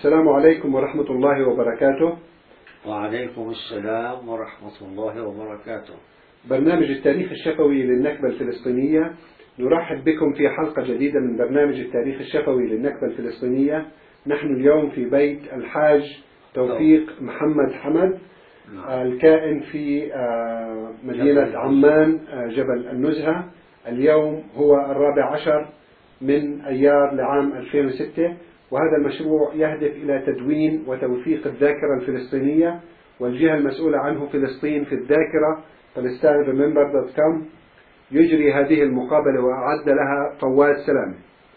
السلام عليكم ورحمة الله وبركاته. وعليكم السلام ورحمة الله وبركاته. برنامج التاريخ الشفوي للنكبة الفلسطينية، نرحب بكم في حلقة جديدة من برنامج التاريخ الشفوي للنكبة الفلسطينية. نحن اليوم في بيت الحاج توفيق محمد حمد الكائن في مدينة عمان جبل النزهة. اليوم هو 14 من أيار لعام 2006، وهذا المشروع يهدف إلى تدوين وتوثيق الذاكرة الفلسطينية، والجهة المسؤولة عنه فلسطين في الذاكرة PalestineRemember.com يجري هذه المقابلة وأعد لها فواز سلامة.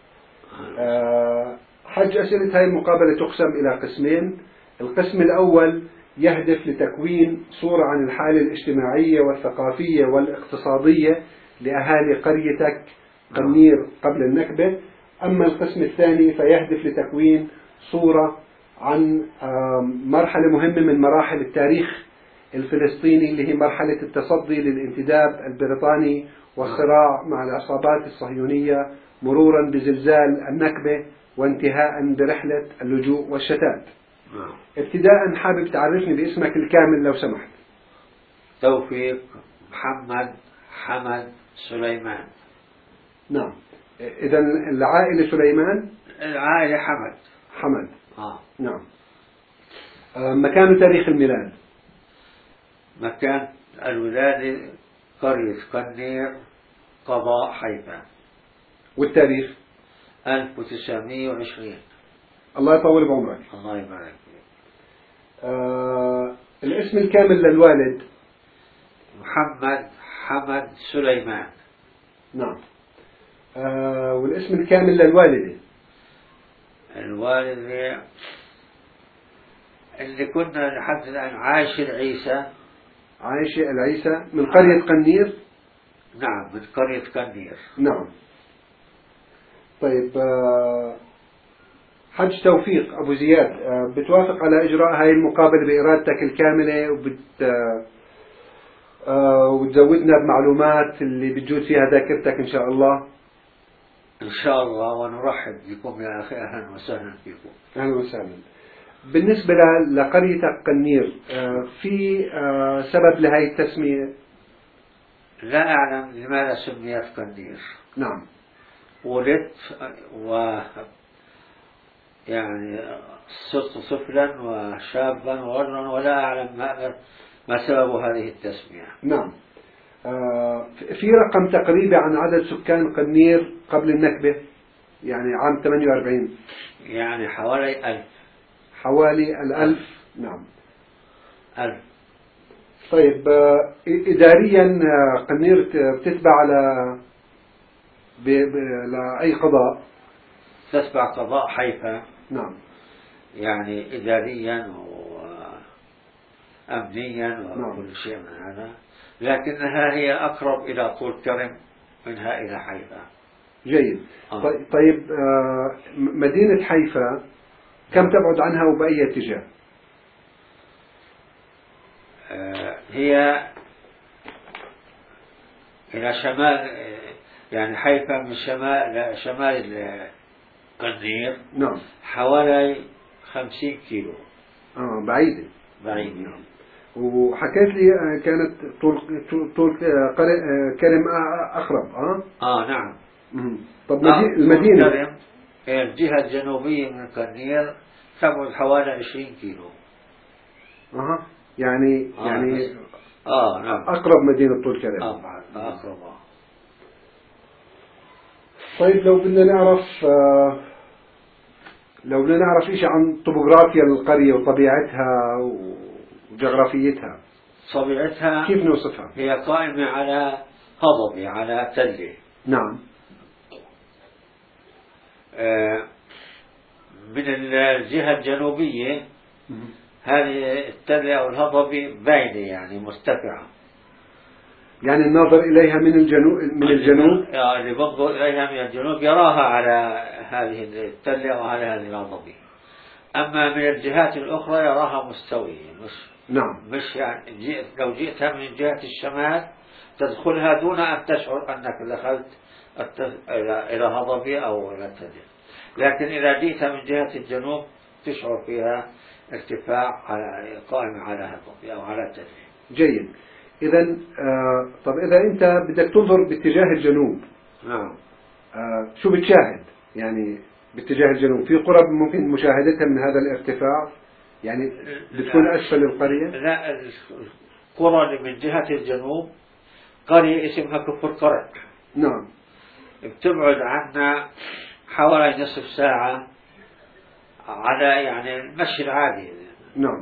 حج أسئلة هذه المقابلة تقسم إلى قسمين. القسم الأول يهدف لتكوين صورة عن الحالة الاجتماعية والثقافية والاقتصادية لأهالي قريتك قنير قبل النكبة. أما القسم الثاني فيهدف لتكوين صورة عن مرحلة مهمة من مراحل التاريخ الفلسطيني، اللي هي مرحلة التصدي للانتداب البريطاني والصراع مع العصابات الصهيونية، مرورا بزلزال النكبة، وانتهاء برحلة اللجوء والشتات. ابتداء حابب تعرفني باسمك الكامل لو سمحت. توفيق محمد حمد سليمان. نعم، إذا العائلة سليمان، العائلة حمد. نعم. مكان تاريخ الميلاد. مكان الولادة قرية قنير قضاء حيفا. والتاريخ 1920. الله يطول بعمرك. الله يبارك فيك. الاسم الكامل للوالد؟ محمد حمد سليمان. نعم. والاسم الكامل للوالدة؟ الوالدة اللي كنا لحد الآن عائشة العيسى. عائشة العيسى من قرية قنير؟ نعم، من قرية قنير. نعم. طيب، حج توفيق أبو زياد، بتوافق على إجراء هاي المقابلة بإرادتك الكاملة وتزودنا بمعلومات اللي بتجود فيها ذاكرتك إن شاء الله؟ إن شاء الله، ونرحب بكم يا أخي. أهلا وسهلا فيكم. أهلا وسهلا. بالنسبة لقريتك قنير، في سبب لهي التسمية؟ لا أعلم لماذا سميت قنير. نعم. ولدت يعني صرت طفلا وشابا ورا، ولا أعلم ما سبب هذه التسمية. نعم. في رقم تقريبي عن عدد سكان قنير قبل النكبة، يعني عام 48؟ يعني حوالي 1000. حوالي 1000. نعم، 1000. طيب، إداريا قنير بتتبع لأي قضاء؟ تتبع قضاء حيفا. نعم. يعني إداريا وأمنيا وكل نعم. شيء من هذا، لكنها هي أقرب إلى طول كرم منها إلى حيفا. جيد. طيب، مدينة حيفا كم تبعد عنها وبأي اتجاه؟ هي إلى شمال، يعني حيفا من شمال قنير. نعم. حوالي 50 كيلو. بعيدة. نعم. وحكيت لي كانت طول كرم أقرب. نعم. طب المدينة كرم الجهة الجنوبية من قنير تبعد حوالي 20 كيلو. يعني نعم. أقرب مدينة طول كرم. أقرب. طيب، لو بدنا نعرف شيء عن طبوغرافيا القرية وطبيعتها وجغرافيتها. طبيعتها كيف نوصفها؟ هي قائمة على هضبة، على تلة. نعم. من الجهة الجنوبية هذه التلة أو الهضبة باينة، يعني مرتفعة، يعني الناظر إليها من الجنوب اللي بنظر إليها من الجنوب يراها على هذه التلة وعلى هذه الهضبة. أما من الجهات الأخرى يراها مستوية، مش يعني لو جئتها من جهة الشمال تدخلها دون أن تشعر أنك دخلت إلى هضبة أو إلى تلة، لكن إذا جئتها من جهة الجنوب تشعر فيها ارتفاع قائم على هضبة أو على تل. جيد. إذا طب إذا أنت بدك تنظر باتجاه الجنوب، نعم، شو بتشاهد؟ يعني باتجاه الجنوب في قرى ممكن مشاهدتها من هذا الارتفاع، يعني بتكون أسفل القرية؟ لا، القرى اللي من جهة الجنوب قرية اسمها كفر قرع. نعم. بتبعد عنا حوالي نصف ساعة على يعني المشي العادي. نعم.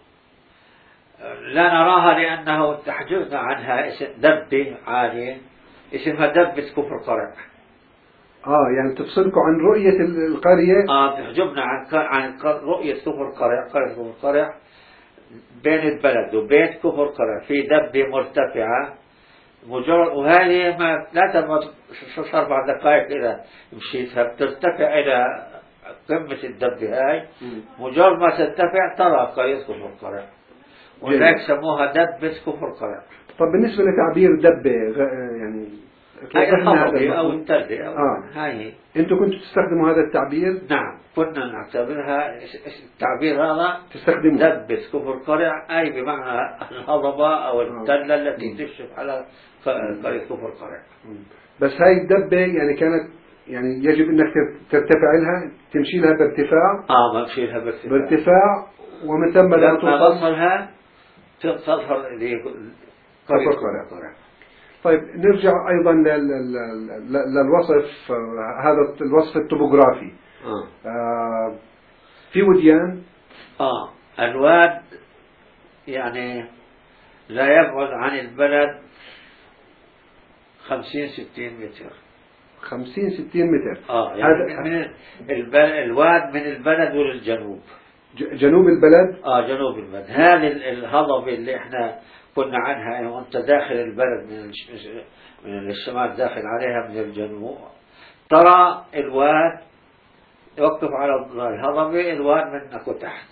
لا نراها لأنه تحجبنا عنها اسم دبة عالية اسمها دبة كفر قرع. يعني تفصلكم عن رؤية القرية. تحجبنا عن رؤية كفر قرع. قرية كفر قرع بين البلد وبين كفر قرع في دبة مرتفعة مجرد، وهذه ما لا تمر 4 دقائق إذا مشيتها بترتفع إلى قمة الدبة هاي. مجرد ما ترتفع ترى قرية كفر قرع، ولذلك سموها دبة كفر قرع. طب بالنسبة لتعبير دبة يعني الهضبة أو التلة هاي أنتم كنتوا تستخدموا هذا التعبير؟ نعم، كنا نعتبرها التعبير هذا تستخدمه دبة كفر قرع، أي بمعنى الهضبة أو التلة التي تكشف على قرية كفر قرع. بس هاي الدبة يعني كانت يعني يجب أنك ترتفع لها، تمشي لها بارتفاع. بمشي لها بارتفاع ومن ثم لما تصلها تظهر قرية كفر قرع. طيب نرجع أيضا للوصف، هذا الوصف الطبوغرافي. في وديان. الواد يعني لا يبعد عن البلد 50-60 متر. 50-60 متر. يعني من الواد من البلد وللجنوب. جنوب البلد. جنوب البلد. هذه الهضبة اللي احنا كنا عنها وانت داخل البلد من الشمال داخل عليها من الجنوب، ترى الواد يوقف على الهضبة، الواد منك وتحت.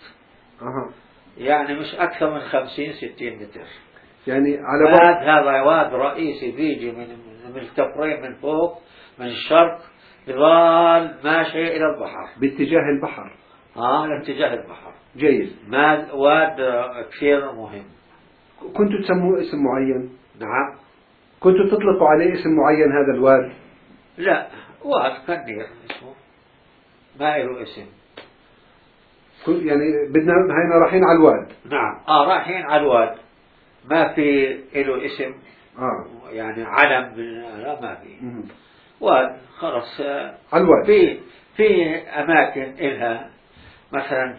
يعني مش أكثر من 50-60 متر. يعني على بعد هذا واد رئيسي بيجي من الكفرين من فوق من الشرق، يظل ماشي إلى البحر باتجاه البحر. لاتجاه البحر. جيد. واد كثير مهم. كنتوا تسموه اسم معين؟ نعم. كنتوا تطلقوا عليه اسم معين هذا الواد؟ لا، واد كنير اسمه، ما له اسم. يعني بدنا هينا رايحين على الواد. نعم. رايحين على الواد، ما في له اسم. يعني علم لا، ما في. واد خلص. على الواد. في أماكن إلها مثلا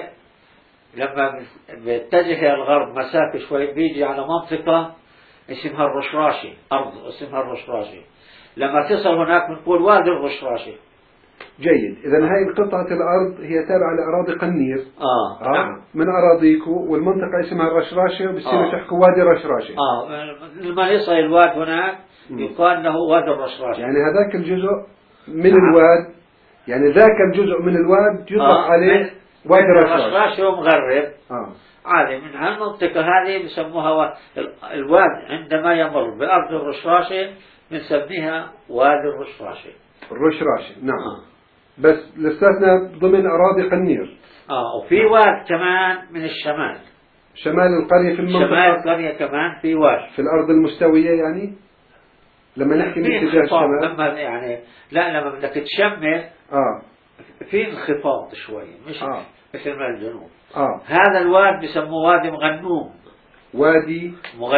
لما بيتجه إلى الغرب مسافة شوي بيجي على منطقة اسمها الرشراشي، أرض اسمها الرشراشي. لما تصل هناك بنقول وادي الرشراشي. جيد. إذا هاي قطعة الأرض هي تابعة لأراضي قنير. نعم. من أراضيكم، والمنطقة اسمها الرشراشي وبصيروا تحكوا وادي الرشراشي. لما يصل الواد هناك يقال له وادي الرشراشي. يعني هذاك الجزء من الواد، يعني ذاك الجزء من الواد يطلق عليه وادي الرشراشي ومغرب. عادي من هالمنطقة هذه بسموها الواد. عندما يمر بأرض الرشراشي بنسميها وادي الرشراشي. الرشراشي. نعم. بس لساتنا ضمن أراضي قنير. وفي واد كمان من الشمال. شمال القرية في المنطقة. شمال القرية كمان في واد. في الأرض المستوية يعني. لما نحكي من اتجاه الشمال. لما يعني لما بدك تشمل. في انخفاض شوي، مش مثل ما الجنوب. هذا الواد بسموه وادي مغنوم. وادي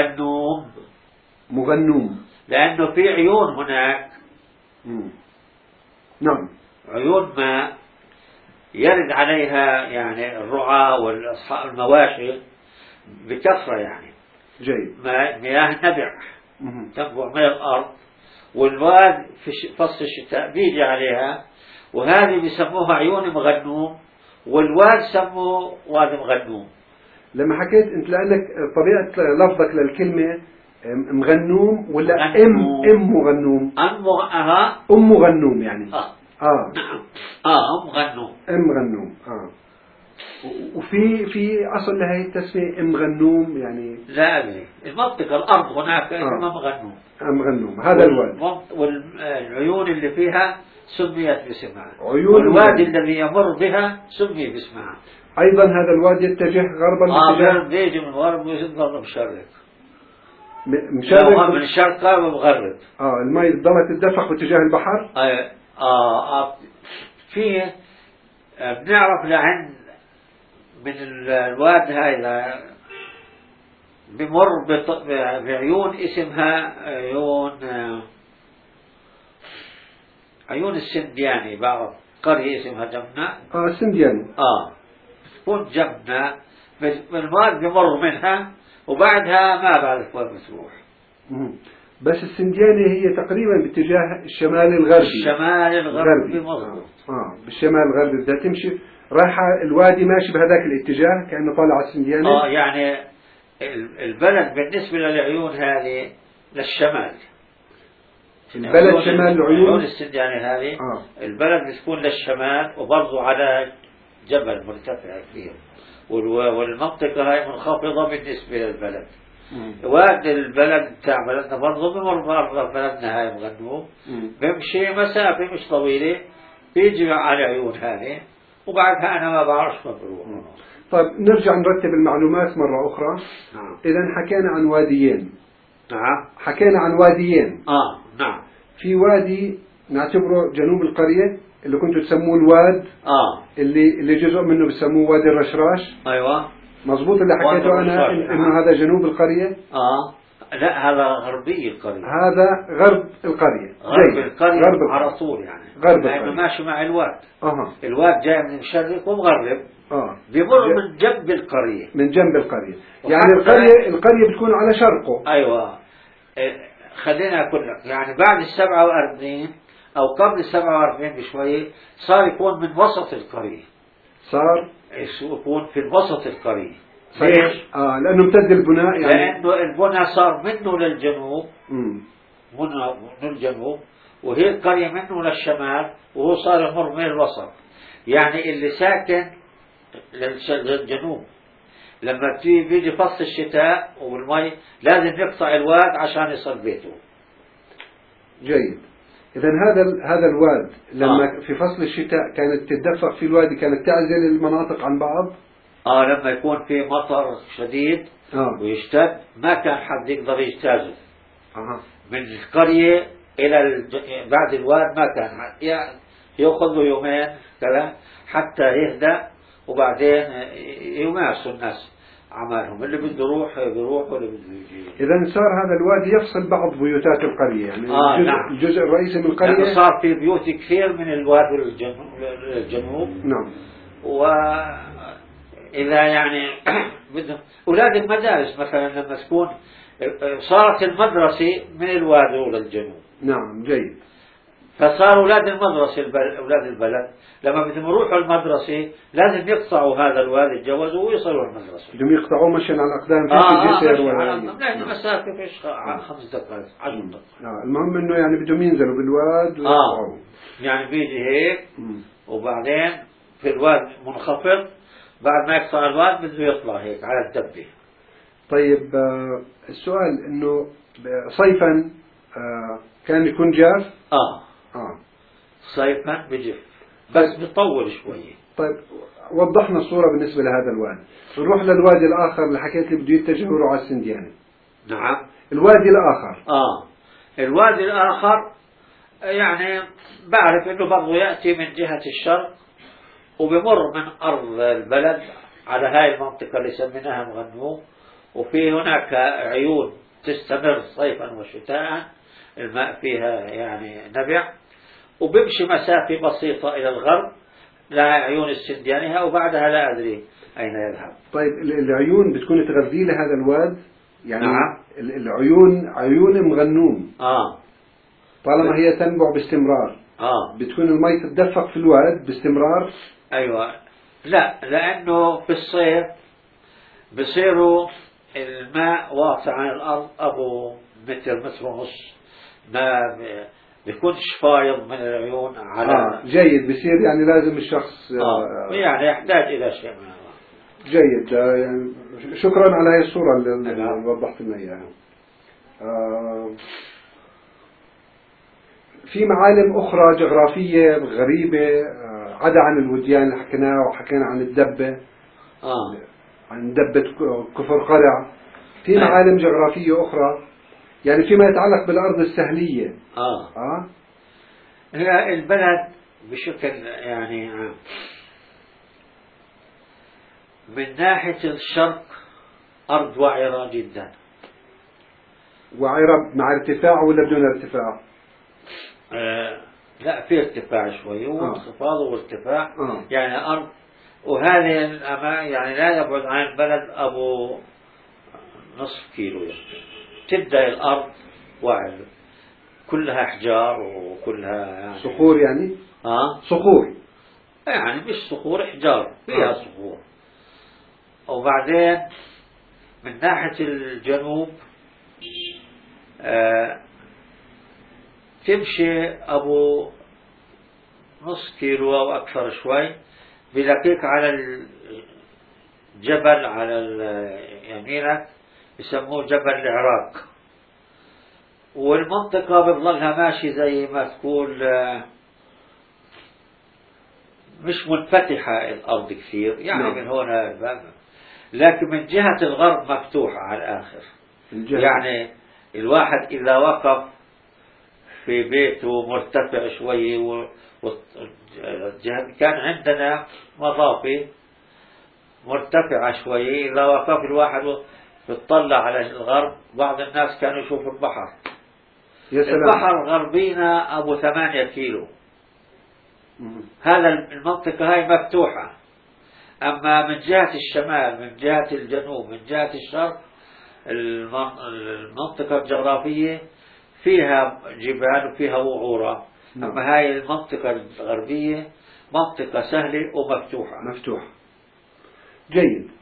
مغنوم لأنه في عيون هناك. نعم. عيون ماء يرد عليها يعني الرعاة والمواشي بكثرة يعني. جيد. مياه نبع تنبع من الأرض، والواد في فصل الشتاء بيجي عليها، وهذه بيسموها عيون مغنوم، والواد سموه واد مغنوم. لما حكيت انت لانك طبيعة لفظك للكلمة مغنوم ولا ام مغنوم؟ ام مغنوم يعني. نعم. مغنوم. مغنوم. وفي اصل لهي التسمية مغنوم يعني. لا أدري، المنطقة الأرض هناك اسمها مغنوم. مغنوم هذا الواد. والعيون اللي فيها سميت باسمها، والوادي الذي يمر بها سمي باسمها. أيضا هذا الوادي يتجه غربا بيجي من غرب ويظل مشرق، مشرق من الشرق ومغرب. الماء ضلت تدفق باتجاه البحر. فيه بنعرف لعند من الواد هاي بمر بعيون اسمها عيون السندياني، بعرف قرية اسمها جمنة. سندياني. تكون جمنة بالماء بمر منها، وبعدها ما بعرف وين بتروح. بس السندياني هي تقريبا باتجاه الشمال الغربي. الشمال الغربي مظبوط. بالشمال الغربي بدها تمشي، رايحة الوادي ماشي بهذاك الاتجاه كأنه طالع على السندياني. يعني البلد بالنسبة للعيون هذه للشمال. البلد شمال العيون السندياني هذه. البلد بتكون للشمال، وبرضه على جبل مرتفع كثير، والمنطقة هاي منخفضة بالنسبة للبلد. واد البلد تاع بلدنا برضه بمر برضه بلدنا هاي مغنوب، بمشي مسافة مش طويلة، بيجي على عيون هذه، وبعدها أنا ما بعرفش ما بروح. طيب نرجع نرتب المعلومات مرة أخرى. إذا حكينا عن واديين. حكينا عن واديين. نعم. في وادي نعتبره جنوب القرية اللي كنتوا تسموه الواد. اللي جزء منه بسموه وادي الرشراش. أيوة. مظبوط اللي حكيته أنا إنه هذا جنوب القرية. لا، هذا غربي القرية. هذا غرب القرية. غرب القرية على طول يعني. غرب لأنه ماشي مع الواد. الواد جاي من الشرق ومغرب. بيمر من جنب القرية. من جنب القرية. يعني القرية بتكون على شرقه. أيوة. خلينا أقول لك يعني بعد 47 أو قبل 47 بشوية صار يكون من وسط القرية. صار يكون في وسط القرية. ليش؟ لأنه امتد البناء يعني. لأنه البناء صار منه للجنوب. منه للجنوب، وهي القرية منه للشمال، وهو صار يمر من الوسط. يعني اللي ساكن للجنوب لما بيجي فصل الشتاء والمي لازم يقطع الواد عشان يصل بيته. جيد. إذا هذا الواد لما في فصل الشتاء كانت تتدفق في الوادي، كانت تعزل المناطق عن بعض. لما يكون في مطر شديد ويشتد ما كان حد يقدر يجتازه. من القرية إلى بعد الواد ما كان حد، يأخذ له يومين كذا حتى يهدأ، وبعدين يمارسوا الناس عمالهم، اللي بده يروح بيروح واللي بده يجي. إذا صار هذا الوادي يفصل بعض بيوتات القرية يعني. نعم. الجزء الرئيسي من القرية صار في بيوت كثير من الوادي للجنوب. نعم. وإذا يعني بدهم أولاد المدارس مثلا لما تكون صارت المدرسة من الوادي للجنوب. نعم. جيد. فصار أولاد المدرسة أولاد البلد لما بدهم يروحوا المدرسة لازم يقطعوا هذا الوادي يتجوزوا ويصلوا المدرسة. بدهم يقطعوه مشي على الأقدام في جسر ولا يعني مسافة فيش 5 دقائق 10 دقائق. المهم إنه يعني بدهم ينزلوا بالواد ويقطعوه. يعني بيجي هيك وبعدين في الواد منخفض، بعد ما يقطع الواد بده يطلع هيك على الدبة. طيب السؤال إنه صيفا كان يكون جاف. صيفا بجف بس بيطول شوية. طيب وضحنا الصورة بالنسبة لهذا الوادي. نروح للوادي الآخر اللي حكيت لي بده يتجه على السندياني. نعم. الوادي الآخر. الوادي الآخر يعني بعرف إنه برضه يأتي من جهة الشرق وبمر من أرض البلد على هاي المنطقة اللي سميناها مغنوب، وفي هناك عيون تستمر صيفا وشتاء الماء فيها يعني نبع، وبمشي مسافة بسيطة إلى الغرب لعيون السنديانية، وبعدها لا أدري أين يذهب. طيب العيون بتكون تغذي لهذا الواد يعني. نعم. عيون مغنوم. طالما هي تنبع باستمرار. بتكون المي تتدفق في الواد باستمرار. أيوة. لا، لأنه في الصيف بصيروا الماء واقع عن الأرض أبو متر ونص، ما بيكونش فايض من العيون على. جيد. بصير يعني لازم الشخص يعني يحتاج إلى شيء من هذا. جيد. يعني شكرا على هذه الصورة اللي وضحت لنا إياها. في معالم أخرى جغرافية غريبة عدا عن الوديان اللي حكيناه، وحكينا عن الدبة، عن دبة كفر قرع. في معالم جغرافية أخرى يعني فيما يتعلق بالأرض السهلية. هي البلد بشكل يعني من ناحية الشرق أرض وعرة جدا. وعرة مع ارتفاع ولا بدون ارتفاع؟ لا، في ارتفاع شوي وانخفاض وارتفاع. يعني أرض، وهذه يعني لا يبعد عن البلد أبو نصف كيلو. تبدأ الأرض وعرة كلها أحجار وكلها يعني صخور يعني؟ صخور يعني مش صخور، أحجار فيها صخور. وبعدين من ناحية الجنوب تمشي أبو نص كيلو أو أكثر شوي، بيلاقيك على الجبل على يمينك يسموه جبل العراق. والمنطقة بتظلها ماشي زي ما تقول مش منفتحة الأرض كثير يعني. من هنا لكن من جهة الغرب مفتوحة على الآخر. يعني الواحد إذا وقف في بيته مرتفع شوي كان عندنا مضافي مرتفعة شوي، إذا وقف الواحد يطلع على الغرب بعض الناس كانوا يشوفوا البحر. البحر غربينا أبو 8 كيلو. هذا المنطقة هاي مفتوحة. أما من جهة الشمال، من جهة الجنوب، من جهة الشرق، المنطقة الجغرافية فيها جبال وفيها وعورة. أما هاي المنطقة الغربية منطقة سهلة ومفتوحة. جيد.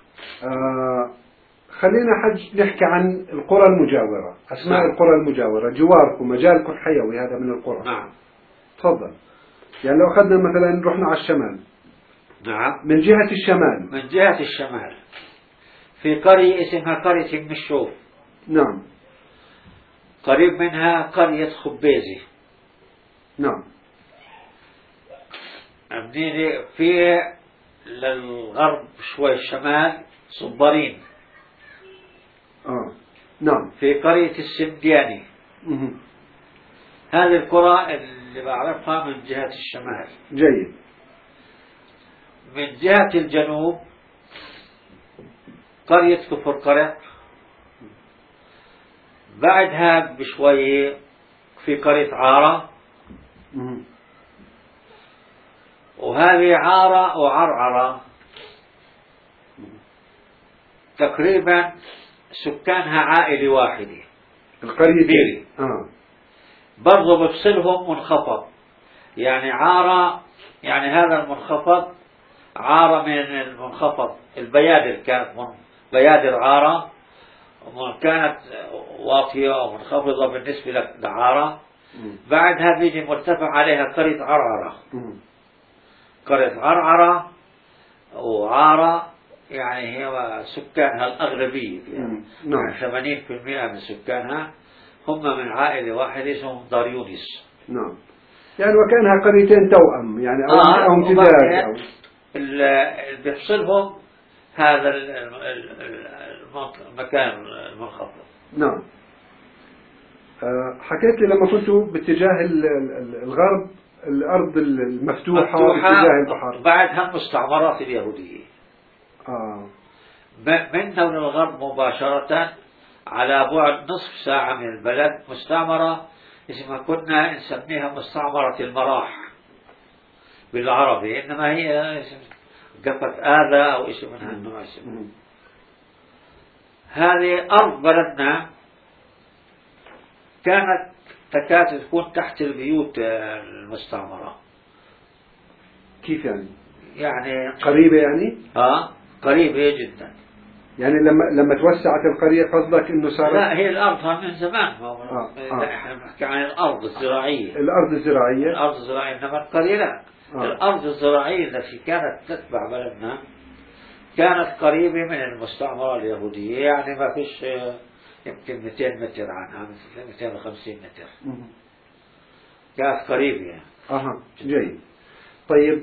خلينا نحكي عن القرى المجاورة، أسماء القرى المجاورة جواركم، مجالكم حيوي هذا من القرى. نعم. تفضل. يعني لو أخذنا مثلا رحنا على الشمال. نعم. من جهة الشمال. من جهة الشمال في قرية اسمها قرية المشوف. نعم. قريب منها قرية خبيزي. نعم. في للغرب شوي الشمال صبارين. نعم. في قرية السندياني. هذه القرى اللي بعرفها من جهة الشمال. جيد. من جهة الجنوب قرية كفر قرع. بعدها بشوية في قرية عارة. وهذه عارة وعرعرة تقريبا سكانها عائلة واحدة. القرية كبيرة. برضو بفصلهم منخفض. يعني عارة، يعني هذا المنخفض عارة من المنخفض البيادر، كانت بيادر عارة كانت واطية ومنخفضة بالنسبة لعارة. بعدها بيجي مرتفع عليها قرية عرعرة. قرية عرعرة وعارة يعني هي سكانها الأغلبية يعني 80% من سكانها هم من عائلة واحدة اسمهم دار يونس. نعم. يعني وكانها قريتين توأم يعني أو امتداد. اللي بيفصلهم هذا المكان المنخفض. نعم. حكيت لي لما كنتوا باتجاه الغرب الأرض المفتوحة باتجاه البحر. بعدها المستعمرات اليهودية. منا من الغرب مباشرة على بعد نصف ساعة من البلد مستعمرة اسمها كنا نسميها مستعمرة المراح بالعربي، إنما هي قفة آذى أو اسم منها النوع اسمه. هذه أرض بلدنا كانت تكاد تكون تحت البيوت المستعمرة. كيف يعني؟ يعني قريبة يعني؟ قريبة جدا. يعني لما توسعت القرية قصدك إنه صارت؟ لا، هي الأرض من زمان. احنا بنحكي عن الأرض الزراعية. الأرض الزراعية. الأرض الزراعية، إنما القرية لا. الأرض الزراعية التي كانت تتبع بلدنا كانت قريبة من المستعمرة اليهودية، يعني ما فيش يمكن 200 متر عنها، 250 متر. كانت قريبة يعني. جيد. طيب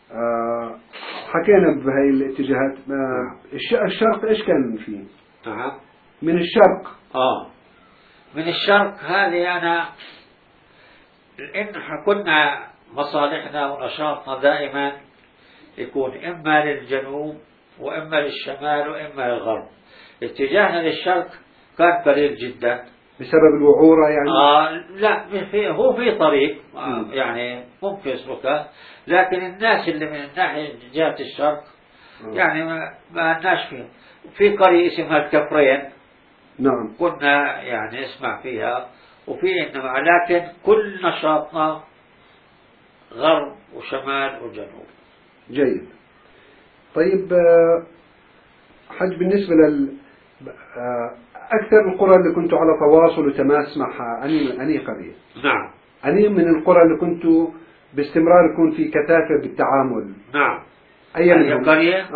حكينا بهاي الاتجاهات. الشرق ايش كان فيه؟ من الشرق. من الشرق هذه أنا إن كنا مصالحنا ونشاطنا دائما يكون إما للجنوب وإما للشمال وإما للغرب. اتجاهنا للشرق كان قليل جدا بسبب الوعورة يعني. لا، هو في طريق يعني ممكن يسلكها، لكن الناس اللي من الناحية جهة الشرق يعني ما الناس فيه. في قرية اسمها الكفرين. نعم. كنا يعني نسمع فيها وفي إنما، لكن كل نشاطنا غرب وشمال وجنوب. جيد. طيب حج بالنسبة أكثر القرى اللي كنتوا على تواصل وتماس معها أني قرية؟ نعم. أني من القرى اللي كنتوا باستمرار يكون في كثافة بالتعامل؟ نعم. أي قرية؟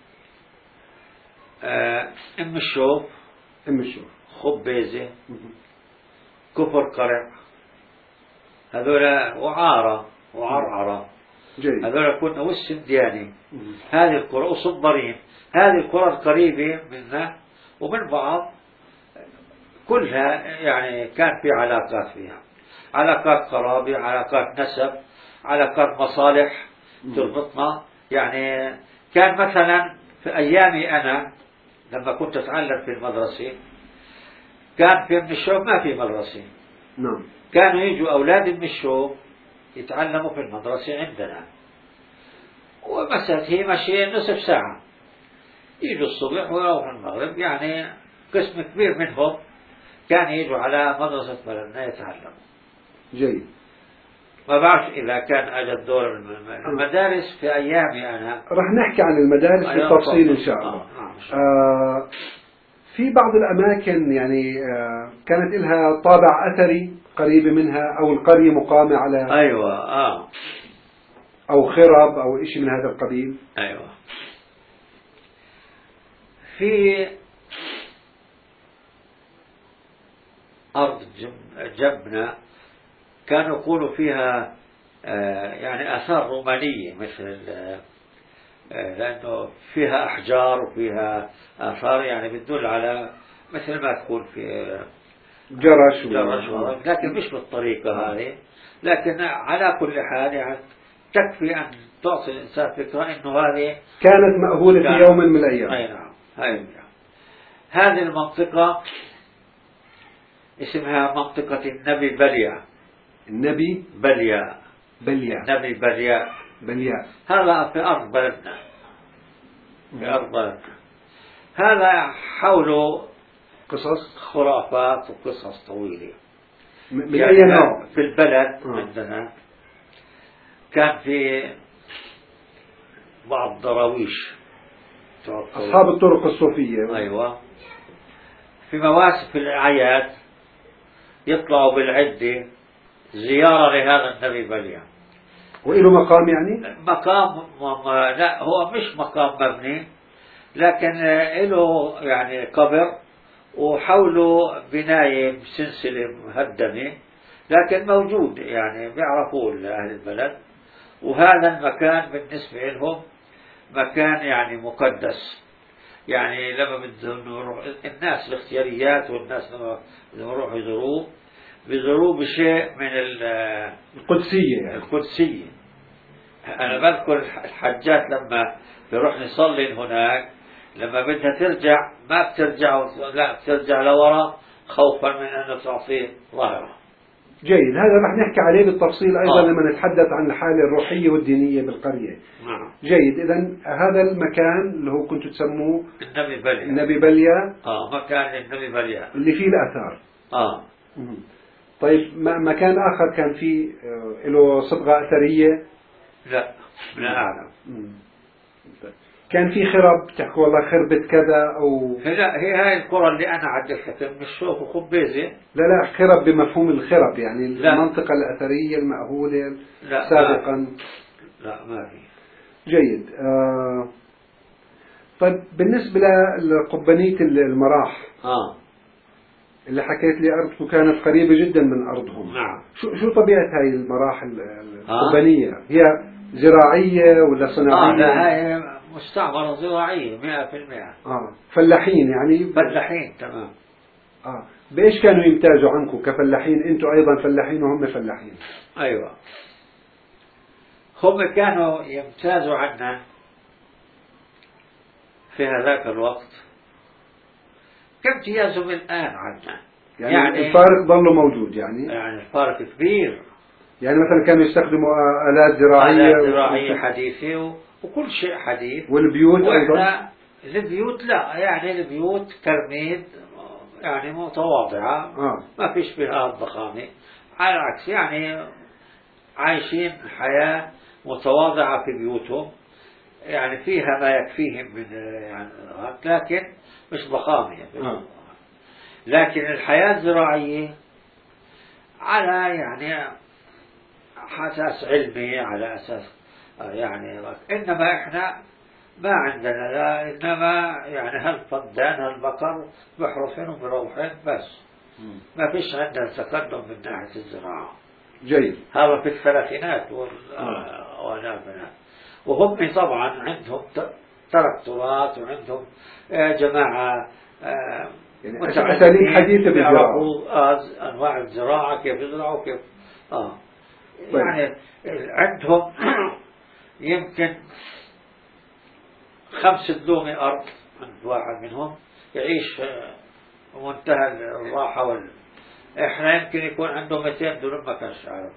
أم الشوف، خبيزة، كفر قرع، هذولا وعرعرة. جيد. هذولا كنا والسندياني. هذه القرى وصبرين، هذه القرى القريبة منا ومن بعض كلها يعني كان في علاقات فيها، علاقات قرابة، علاقات نسب، علاقات مصالح تربطنا. يعني كان مثلا في أيامي أنا لما كنت أتعلم في المدرسة، كان في ابن الشوب ما في مدرسة. نعم. كانوا يجوا أولاد ابن الشوب يتعلموا في المدرسة عندنا، ومثلا هي ماشية نصف ساعة، يجوا الصبح ويروحوا المغرب. يعني قسم كبير منهم كان يجوا على مدرسة بلدنا يتعلموا. جيد. ما بعرف إذا كان أجد دور المدارس في أيامي أنا. رح نحكي عن المدارس بالتفصيل إن شاء الله. في بعض الأماكن يعني كانت لها طابع أثري قريبة منها، أو القرية مقامة على أو خرب أو إشي من هذا القبيل. في أرض جبنة كانوا يقولوا فيها يعني آثار رومانية، مثل لأنه فيها أحجار وفيها آثار يعني بتدل على مثل ما تقول في جرش لكن مش بالطريقة هذه. لكن على كل حال يعني تكفي أن تعطي الإنسان فكرة إنه هذه كانت مأهولة في يوم من الأيام. أي نعم. هذه المنطقة اسمها منطقة النبي بليا. النبي بليا. النبي بليا. هذا في أرض بلدنا. هذا حوله قصص خرافات وقصص طويلة. من يعني أي نوع؟ في البلد عندنا كان في بعض دراويش أصحاب الطرق الصوفية. أيوة. في مواسم الأعياد يطلعوا بالعدة زيارة لهذا النبي بليا. وإله مقام يعني؟ مقام لا، هو مش مقام مبني، لكن له يعني قبر وحوله بناية بسلسلة مهدمة، لكن موجود يعني بيعرفوه أهل البلد. وهذا المكان بالنسبة لهم مكان يعني مقدس. يعني لما بدهم يروح الناس الاختياريات والناس لما بدهم يروحوا بيزوروه بشيء من القدسية يعني. القدسية. أنا بذكر الحجات لما بيروح يصلي هناك، لما بدها ترجع ما بترجع، لا بترجع لورا خوفا من أنه تعطيه ظهره. جيد. هذا رح نحكي عليه بالتفصيل أيضا لما نتحدث عن الحالة الروحية والدينية بالقرية. جيد. إذن هذا المكان اللي هو كنتوا تسموه النبي بليا. مكان النبي بليا اللي فيه الآثار. طيب مكان آخر كان فيه له صبغة أثرية؟ لا أعلم. كان في خرب تحكوا والله خربت كذا أو لا، هي هاي القرى اللي أنا عدتها من الشوف وخبيزة. لا خرب بمفهوم الخرب يعني المنطقة الأثرية المأهولة سابقا. لا ما في. جيد. طيب بالنسبة لقبانية المراح اللي حكيت لي أرضكم كانت قريبة جدا من أرضهم. نعم. شو طبيعة هاي المراحل القبنية؟ هي زراعية ولا صناعية؟ لا، هاي مستعمرة زراعية 100%. فلاحين يعني. فلاحين تمام. بإيش كانوا يمتازوا عنكم كفلاحين؟ أنتم أيضا فلاحين وهم فلاحين. أيوة، هم كانوا يمتازوا عنا في هذاك الوقت كامتيازهم الآن عنا. يعني الفارق ظل موجود يعني الفارق كبير. يعني مثلا كانوا يستخدموا آلات زراعية حديثة وكل شيء حديث. والبيوت أيضا. البيوت لا، يعني البيوت كرميد يعني متواضعة. ما فيش بها الضخامة، على العكس يعني عايشين حياة متواضعة في بيوتهم، يعني فيها ما يكفيهم من يعني، لكن مش ضخامة. لكن الحياة الزراعية على يعني أساس علمي، على أساس يعني. إنما إحنا ما عندنا لا، إنما يعني هالفدان هالبقر بحرثين وبروحين بس. ما فيش عندنا تقدم من ناحية الزراعة. جيد. هذا في الثلاثينات والأربعينات. وهم طبعا عندهم تراكتورات وعندهم جماعة يعني أساليب حديثة بالزراعة. أنواع الزراعة كيف يزرعوا كيف. يعني عندهم يمكن 5 دلومة أرض عند واحد منهم يعيش منتهى الراحة إحنا يمكن يكون عندهم 200 دلوم ما كانش عارف.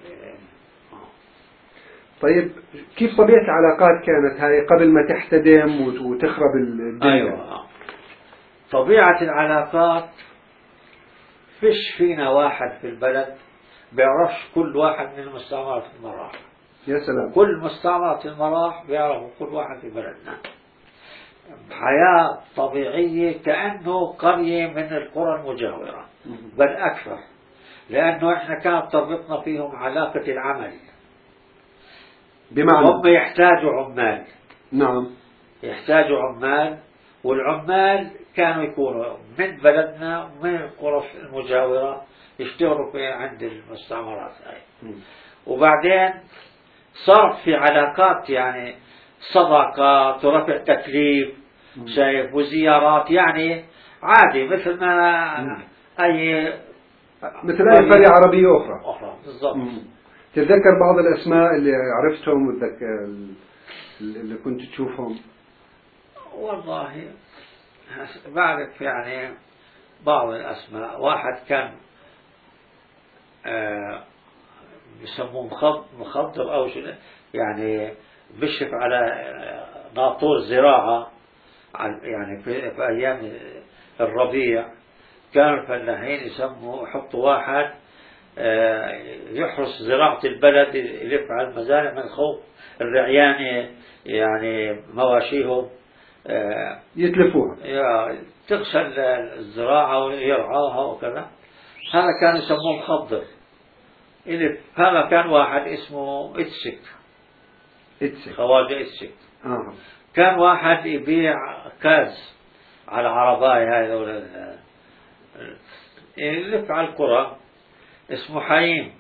طيب كيف طبيعة العلاقات كانت هاي قبل ما تحتدم وتخرب الدنيا؟ أيوة، طبيعة العلاقات فيش فينا واحد في البلد بيعرفش كل واحد من المستعمرات المراح. يا سلام. كل مستعمرات المراح بيعرفوا كل واحد في بلدنا. حياة طبيعية كأنه قرية من القرى المجاورة، بل أكثر، لأنه إحنا كانت تربطنا فيهم علاقة العمل. بمعنى هم يحتاجوا عمال. نعم. يحتاجوا عمال، والعمال كانوا يكونوا من بلدنا ومن القرى المجاورة يشتغلوا في عند المستعمرات هاي. وبعدين صارت في علاقات يعني صداقات ورفع تكليف شايف وزيارات، يعني عادي مثل ما مثل أي قرية عربية أخرى. بالضبط. تتذكر بعض الأسماء اللي عرفتهم اللي كنت تشوفهم؟ والله بعرف يعني بعض الأسماء. واحد كان يسموه مخضر أو شيء، يعني بيشرف على ناطور زراعة، يعني في أيام الربيع كانوا الفلاحين يحطوا واحد يحرس زراعة البلد، يلف على المزارع من خوف الرعيان يعني مواشيهم يتلفوها، تغسل الزراعة ويرعاها وكذا. هذا كان يسموه مخضر. هذا كان واحد اسمه إتسك، خواجة إتسك. كان واحد يبيع كاز على عرباي هاي يلف على القرى اسمه حييم.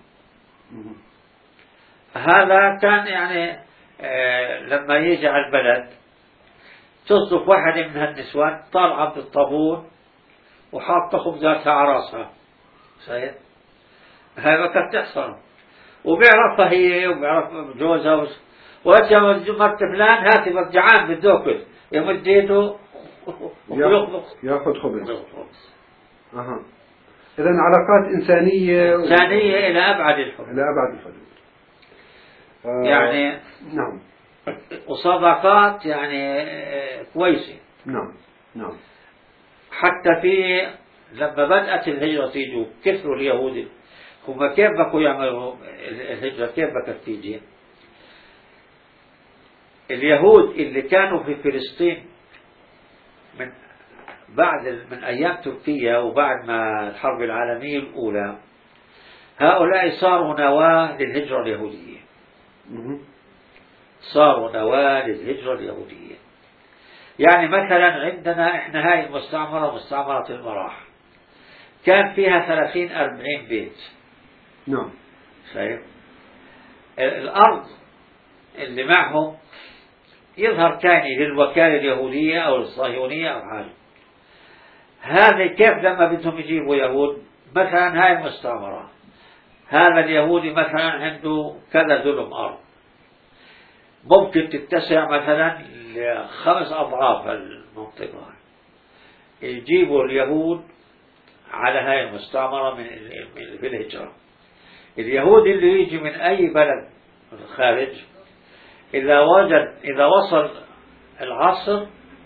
هذا كان يعني لما يجي على البلد تصدف واحدة من هالنسوان طالعة بالطابور وحاطة خبزاتها على راسها، صحيح؟ هاي ما كانت تحصل، وبيعرفها هي وبيعرف جوزها وأجا مرت فلان هاتي جعان بالدوكل يمد يده ياخذ خبز. إذن علاقات إنسانية إلى أبعد الحدود. يعني نعم. وصداقات يعني كويسة. نعم. حتى في لما بدأت الهجرة تيجوا كثروا اليهود، هم كيف بقوا يعملوا الهجرة؟ كيف بقت تيجي؟ اليهود اللي كانوا في فلسطين من أيام تركيا وبعد ما الحرب العالمية الأولى، هؤلاء صاروا نواة للهجرة اليهودية. صاروا نواة للهجرة اليهودية. يعني مثلا عندنا إحنا هاي المستعمرة مستعمرة المراح، كان فيها 30-40 بيت. نعم. شايف الأرض اللي معهم يظهر تاني للوكالة اليهودية أو الصهيونية أو حاجة. هذا كيف لما بدهم يجيبوا يهود مثلا هاي المستعمرة، هذا اليهودي مثلا عنده كذا دلم أرض ممكن تتسع مثلا ل5 أضعاف المنطقة، يجيبوا اليهود على هاي المستعمرة في الهجرة. اليهودي اللي يجي من أي بلد من الخارج إذا وصل العصر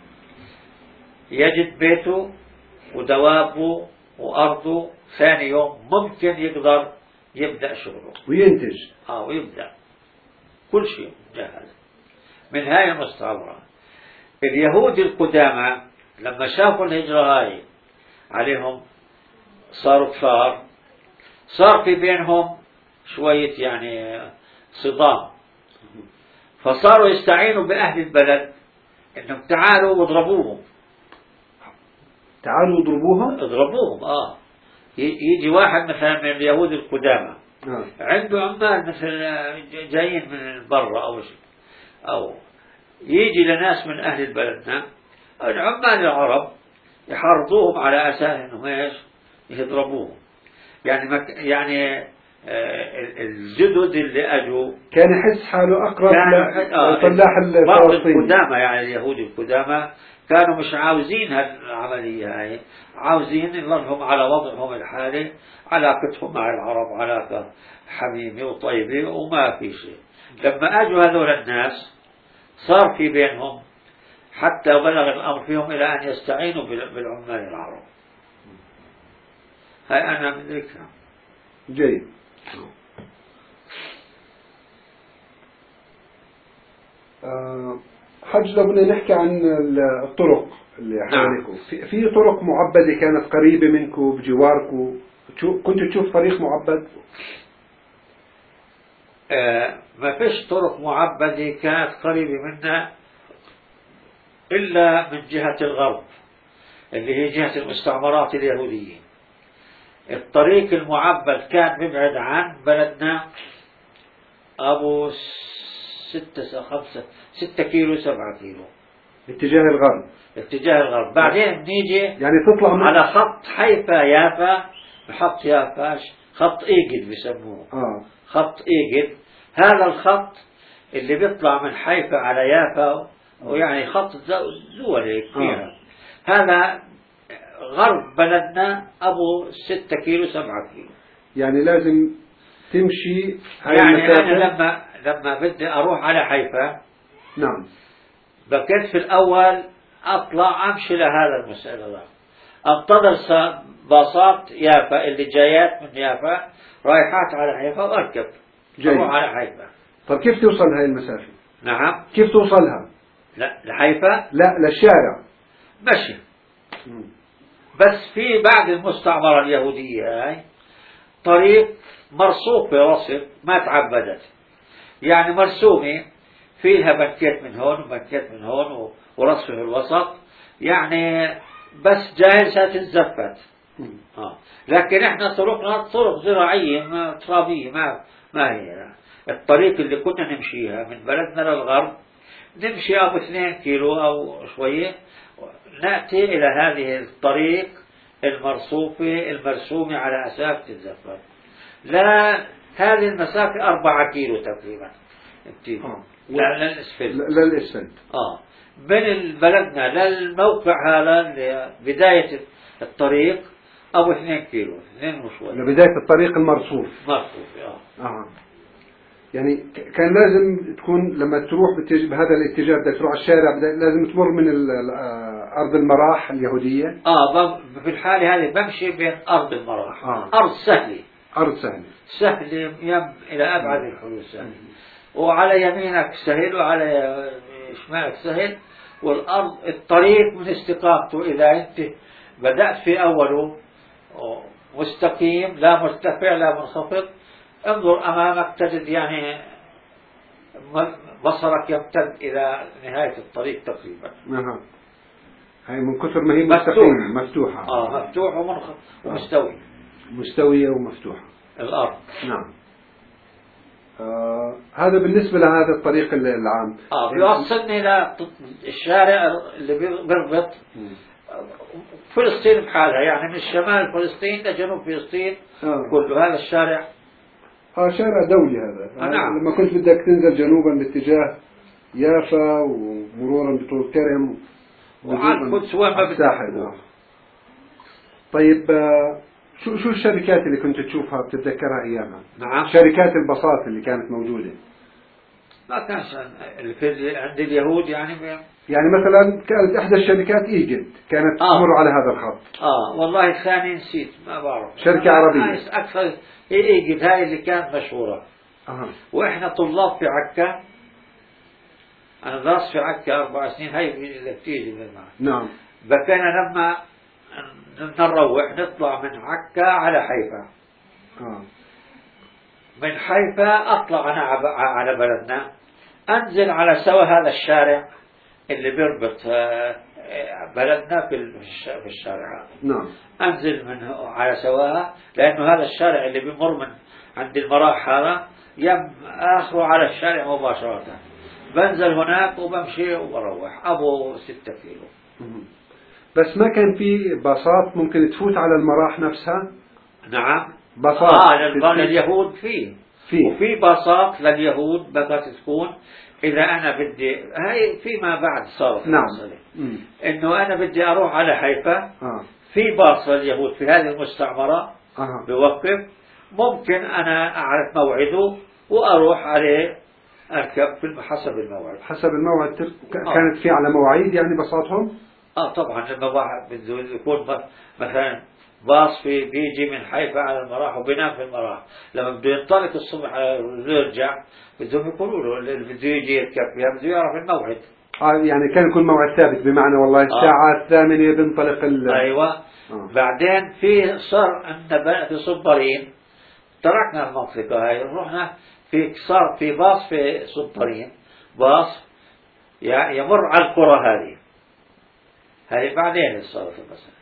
يجد بيته ودوابه وأرضه ثاني يوم ممكن يقدر يبدأ شغله وينتج ويبدأ كل شيء جاهز من هاي المستعمرة. اليهود القدامى لما شافوا الهجرة هاي عليهم صاروا كفار، صار في بينهم شوية يعني صدام، فصاروا يستعينوا بأهل البلد إنهم تعالوا واضربوهم. تعالوا اضربوهم. يجي واحد مثلا من اليهود القدامى عنده عمال مثلا جايين من برا أو يجي لناس من أهل البلدنا العمال العرب يحرضوهم على أساس إنهم إيش يضربوهم. يعني الجدد اللي أجوا كان يحس حاله أقرب لفلاح بعض الفلسطيني. القدامى يعني اليهود القدامى كانوا مش عاوزين هالعملية هاي، عاوزين يظلهم على وضعهم الحالي، علاقتهم مع العرب علاقة حميمة وطيبة وما في شيء. لما أجوا هذول الناس صار في بينهم حتى بلغ الأمر فيهم إلى أن يستعينوا بالعمال العرب. هاي أنا مدركها. جيد. حج لو بدنا نحكي عن الطرق اللي حواليكم، في طرق معبدة كانت قريبة منكم بجواركم، كنتوا تشوف طريق معبد؟ ما فيش طرق معبدة كانت قريبة منا إلا من جهة الغرب اللي هي جهة المستعمرات اليهودية. الطريق المعبد كان مبعد عن بلدنا أبو 6 كيلو 7 كيلو اتجاه الغرب. بعدين نيجي يعني تطلع على خط حيفا يافا، بحط يافا خط إيجل بيسموه خط إيجل. هذا الخط اللي بيطلع من حيفا على يافا ويعني خط دولي كبيرة. هذا غرب بلدنا أبو 6 كيلو 7 كيلو. يعني لازم تمشي يعني أنا لما بدي أروح على حيفا نعم بكيت في الأول أطلع أمشي لهذا المسألة، أنتظر باصات يافا اللي جايات من يافا رايحات على حيفا وأركب أروح على حيفا. طب كيف توصل هاي المسافة؟ نعم كيف توصلها؟ لا لحيفا لا للشارع مشي. بس في بعد المستعمرة اليهودية هاي طريق مرصوفة رصف ما تعبدت، يعني مرسومة فيها بنكات من هون وبنكات من هون ورصف في الوسط، يعني بس جاهزة تتزفت. لكن احنا طرقنا طرق زراعية ترابية ما هي الطريق اللي كنا نمشيها من بلدنا للغرب. نمشي أبو 2 كيلو أو شوية نأتي إلى هذه الطريق المرصوفة المرسومة على أساس تتزفت. لا هذه المسافة 4 كيلو تقريبا للإسفلت من بلدنا للموقع هذا بداية الطريق أبو 2 كيلو 2 وشوي لبداية الطريق المرصوف. يعني كان لازم تكون لما تروح بهذا الاتجاه بدك تروح على الشارع لازم تمر من أرض المراح اليهودية. في الحالة هذه بمشي بين أرض المراح. أرض سهلة إلى أبعد الحدود سهلة، وعلى يمينك سهل وعلى شمالك سهل، والأرض الطريق من استقامته إذا أنت بدأت في أوله مستقيم لا مرتفع لا منخفض، انظر أمامك تجد يعني بصرك يمتد إلى نهاية الطريق تقريبا. هاي من كثر ما هي مستقيمة مفتوحة. مفتوح ومستوي. مستوية ومفتوحة الأرض. نعم. هذا بالنسبة لهذا الطريق العام. بيوصلني إلى الشارع اللي بيربط فلسطين بحالها، يعني من شمال فلسطين لجنوب فلسطين كله هذا الشارع. شارع دولي هذا. نعم. لما كنت بدك تنزل جنوبا باتجاه يافا ومرورا بطول كرم وعن قدس وين ما بدك. طيب شو الشركات اللي كنت تشوفها بتتذكرها ايامها؟ نعم. شركات الباصات اللي كانت موجودة. ما كانش عند اليهود يعني مثلا كانت احدى الشركات ايجد كانت تمر على هذا الخط. والله الثاني نسيت ما بعرف. شركة عربية. اكثر ايجد هاي اللي كانت مشهورة. واحنا طلاب في عكا، انا درست في عكا 4 سنين، هاي اللي بتيجي بالمعنى. نعم. بكينا لما نروح نطلع من عكا على حيفا. من حيفا اطلع انا على بلدنا، انزل على سوا هذا الشارع اللي بيربط بلدنا في الشارع. نعم. انزل من على سواها، لانه هذا الشارع اللي بيمر من عند المراح هذا اخره على الشارع مباشرة. بنزل هناك وبمشي وبروح ابو 6 كيلو. بس ما كان في باصات ممكن تفوت على المراح نفسها؟ نعم. باصات لليهود وفي باصات لليهود بدأت تكون إذا أنا بدي، هاي فيما بعد صارت. نعم. إنه أنا بدي أروح على حيفا. في باص لليهود في هذه المستعمرة بوقف، ممكن أنا أعرف موعده وأروح عليه أركب حسب الموعد. حسب الموعد كانت في على مواعيد يعني باصاتهم؟ طبعا لما واحد بده يكون مثلا باص بيجي من حيفا على المراح وبينام في المراح، لما بده ينطلق الصبح بده يرجع بدهم يقولوا له اللي بده يجي يركب فيها بده يعرف الموعد. يعني كان يكون موعد ثابت، بمعنى والله الساعة 8 بنطلق أيوة. بعدين صار عندنا في صبرين، تركنا المنطقة هاي رحنا صار في باص في صبرين، باص يمر على القرى هذه بعدين صارت مثلا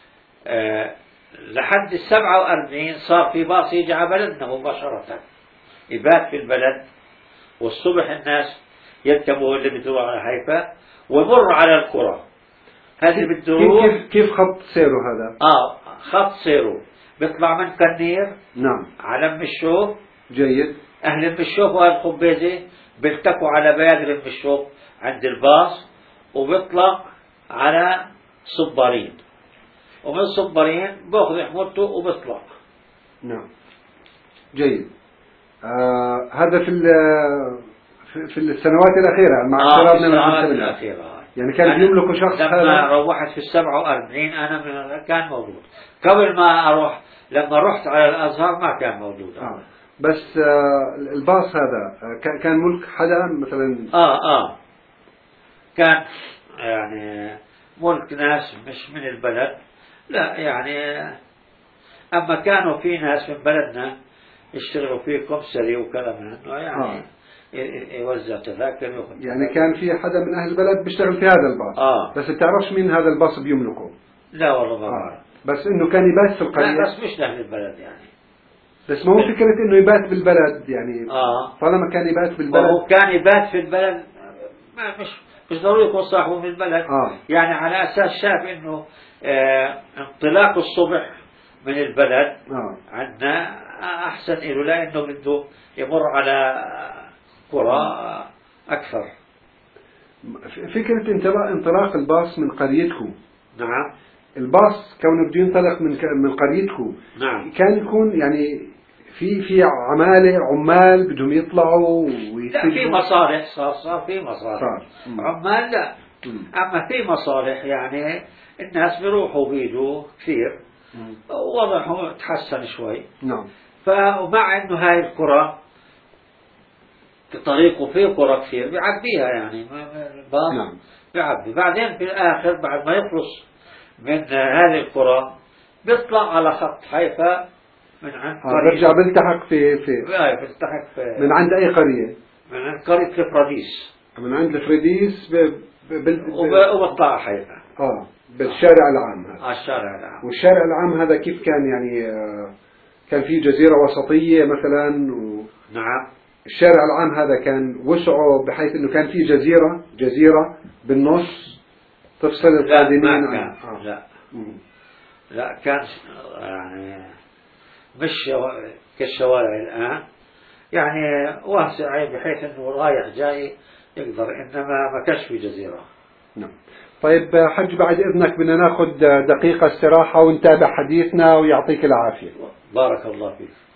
لحد 47 صار في باص يجي على بلدنا مباشرة، يبات في البلد، والصبح الناس يركبوا اللي بده على حيفا ويمر على القرى. هذه بده كيف خط سيره هذا؟ خط سيره بيطلع من كنير. نعم. على ام الشوف. جيد. اهل ام الشوف واهل خبيزه بيلتقوا على بيادر ام الشوف عند الباص، وبيطلق على صبارين، ومن صبارين باخذ حمولته وبيطلع. نعم. جيد. هذا في السنوات الأخيرة مع اقترابنا من السنوات الأخيرة. يعني كان يملك شخص لما روحت في 47 أنا كان موجود. قبل ما أروح لما رحت على الأزهر ما كان موجود. بس الباص هذا كان ملك حدا مثلا؟ كان يعني ملك ناس مش من البلد، لا يعني، أما كانوا في ناس من بلدنا يشتغلوا فيه كمسري وكلام من هذا يعني. يوزع تذاكر يعني كان في حدا من أهل البلد بيشتغل في هذا الباص. بس بتعرفش مين هذا الباص بيملكه؟ لا والله ما بعرف. بس إنه كان يبات في القرية. لا بس مش أهل البلد يعني. بس ما هو فكرة إنه يبات بالبلد يعني. طالما كان يبات بالبلد. وهو كان يبات في البلد مش ضروري يكون صاحبه من البلد. يعني على أساس شاف إنه انطلاق الصبح من البلد عندنا أحسن إله، لأنه بده يمر على قرى أكثر. فكرة انطلاق الباص من قريتكم. نعم. الباص كونه بده ينطلق من قريتكم. نعم. كان يكون يعني في عمال بدهم يطلعوا لا في مصالح، صار في مصالح. عمال لا. أما في مصالح يعني الناس بيروحوا بيجوا كثير، وضعهم تحسن شوي. نعم. فمع إنه هاي القرى طريقه فيه قرى كثير بيعبيها يعني الباص. نعم. بيعبي. بعدين في الآخر بعد ما يخلص من هذه القرى بيطلع على خط حيفا من عند برجع بلتحق بلتحق من عند أي قرية؟ من عند قرية الفراديس. من عند الفراديس وبطلع حيفا. بالشارع العام هذا. الشارع العام. والشارع العام هذا كيف كان يعني كان في جزيرة وسطية مثلا نعم. الشارع العام هذا كان وسعه بحيث انه كان في جزيرة بالنص تفصل القادمين لا لا كان يعني مش كالشوارع الآن يعني واسع بحيث انه رايح جاي يقدر، انما ما كانش في جزيرة. نعم. طيب حج بعد اذنك بدنا ناخذ دقيقة استراحة ونتابع حديثنا ويعطيك العافية. بارك الله فيك.